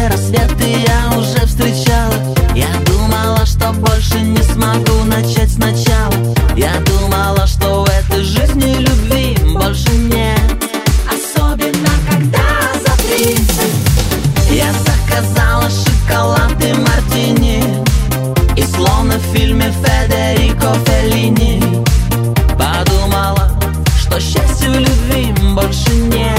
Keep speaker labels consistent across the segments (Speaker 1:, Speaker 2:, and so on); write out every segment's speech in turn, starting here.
Speaker 1: разные рассветы я уже встречала. Я думала, что больше не смогу начать сначала. Я думала, что в этой жизни любви больше нет. Особенно когда за 30. Я заказала шоколад и мартини, и словно в фильме Федерико Феллини подумала, что счастья в любви больше нет.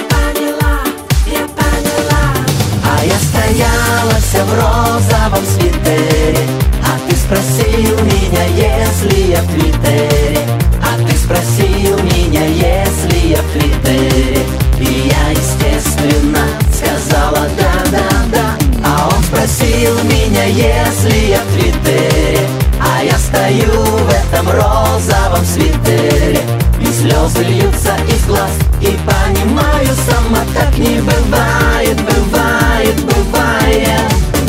Speaker 1: Я поняла. А я стояла вся в розовом свитере, а ты спросил меня, если я в Твиттере. А ты спросил меня, если я в Твиттере. И я, естественно, сказала да. А он спросил меня, если я в Твиттере. А я стою в этом розовом свитере, и слезы льются из глаз, и понимаю, сама так не бывает, бывает, бывает.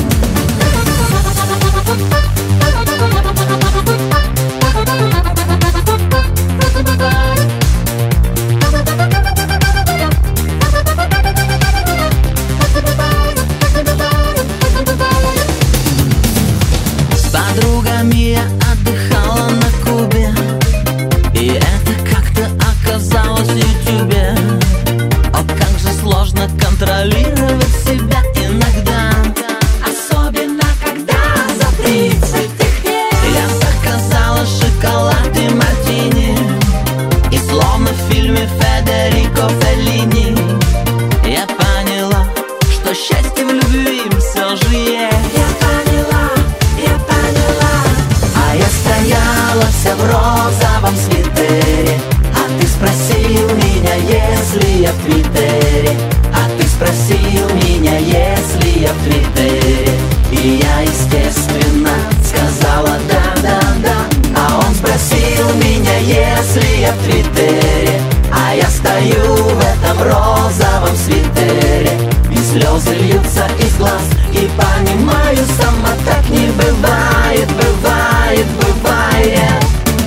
Speaker 1: С подругами я отдыхала на Кубе, и это как-то оказалось в Ютубе. О, как же сложно контролировать себя иногда, особенно когда за 30. Я заказала шоколад и мартини, и словно в фильме Федерико Феллини я поняла, что счастье в любви все же есть. Я поняла. А я стояла вся в розовом свитере, а ты спросил меня, если я в Твиттере. А ты спросил меня, если я в Твиттере. И я, естественно, сказала да. А он спросил меня, если я в Твиттере. А я стою в этом розовом свитере, и слезы льются из глаз, и понимаю, сама так не бывает, бывает, бывает.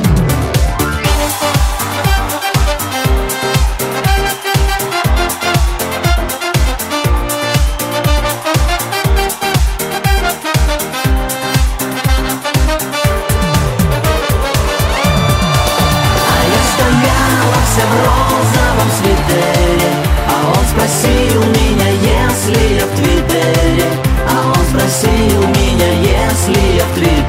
Speaker 1: В розовом свитере, а он спросил меня, если я в Твиттере. А он спросил меня, если я в Твиттере.